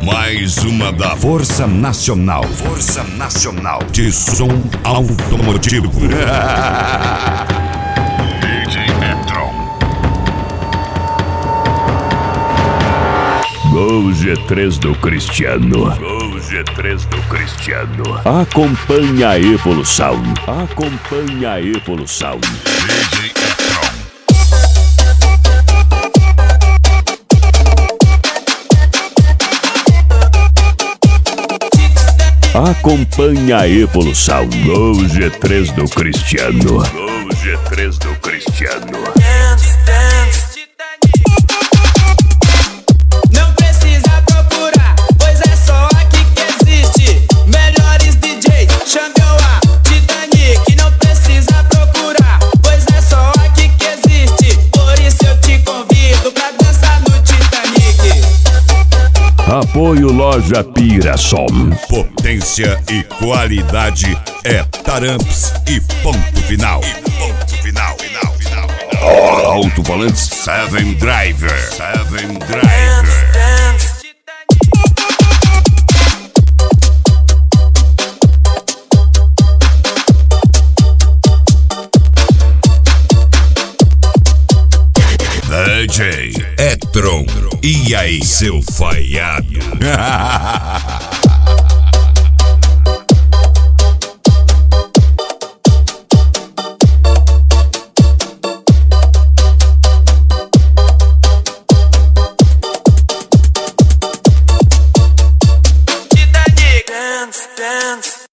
Mais uma da Força Nacional. Força Nacional de Som Automotivo. DJ Metron. Gol G3 do Cristiano. Gol G3 do Cristiano. Acompanha a evolução. Acompanha a evolução. DJ Metron. Acompanha a evolução. Gol G3 do Cristiano. Gol G3 do Cristiano. Não precisa procurar, pois é só aqui que existe. Melhores DJs, chame a Titanic. Não precisa procurar, pois é só aqui que existe. Por isso eu te convido pra dançar no Titanic. Apoio Loja Pirassom. Potência e qualidade é Taramps e ponto final. E ponto final. Alto-falantes Seven Driver. Seven Driver. DJ Etron. E aí, seu falhado?